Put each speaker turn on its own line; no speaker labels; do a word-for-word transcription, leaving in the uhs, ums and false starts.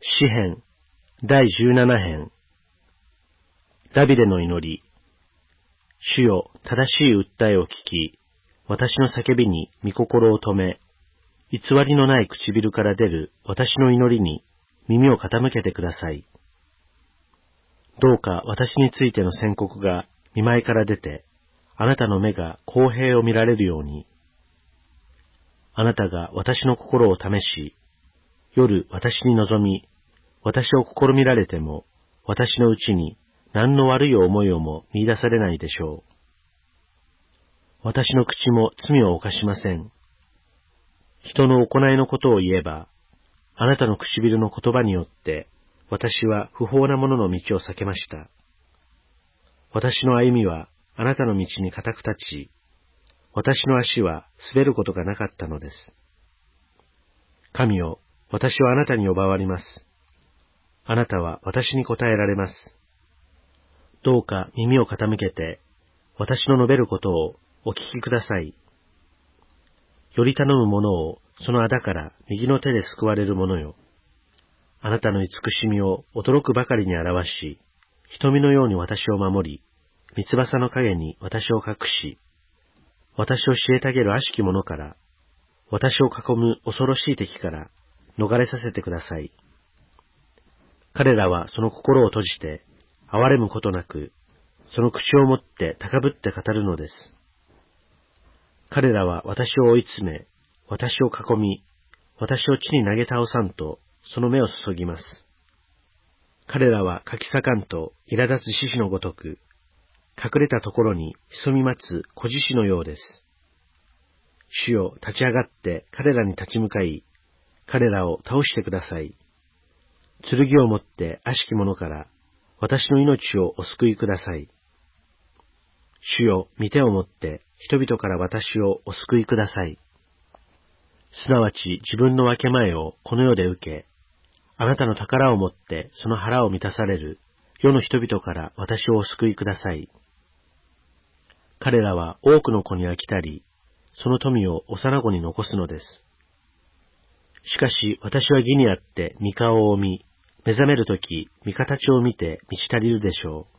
詩編だいじゅうなな編。ダビデの祈り。主よ、正しい訴えを聞き、私の叫びに御心を止め、偽りのない唇から出る私の祈りに耳を傾けてください。どうか私についての宣告が御前から出て、あなたの目が公平を見られるように。あなたが私の心を試し、夜私に望み、私を試みられても、私のうちに何の悪い思いをも見出されないでしょう。私の口も罪を犯しません。人の行いのことを言えば、あなたの唇の言葉によって、私は不法な者の道を避けました。私の歩みはあなたの道に固く立ち、私の足は滑ることがなかったのです。神よ、私はあなたに呼ばわります。あなたは私に答えられます。どうか耳を傾けて、私の述べることをお聞きください。より頼む者をその仇から右の手で救われる者よ。あなたの慈しみを驚くばかりに表し、瞳のように私を守り、三翼の影に私を隠し、私を虐げる悪しき者から、私を囲む恐ろしい敵から逃れさせてください。彼らはその心を閉じて、憐れむことなく、その口を持って高ぶって語るのです。彼らは私を追い詰め、私を囲み、私を地に投げ倒さんと、その目を注ぎます。彼らはかき裂かんと苛立つ獅子のごとく、隠れたところに潜み待つ子獅子のようです。主よ、立ち上がって彼らに立ち向かい、彼らを倒してください。剣を持って悪しき者から、私の命をお救いください。主よ、御手を持って人々から私をお救いください。すなわち自分の分け前をこの世で受け、あなたの宝を持ってその腹を満たされる世の人々から私をお救いください。彼らは多くの子に飽きたり、その富を幼子に残すのです。しかし私は義にあって御顔を見、目覚めるとき御形を見て満ち足りるでしょう。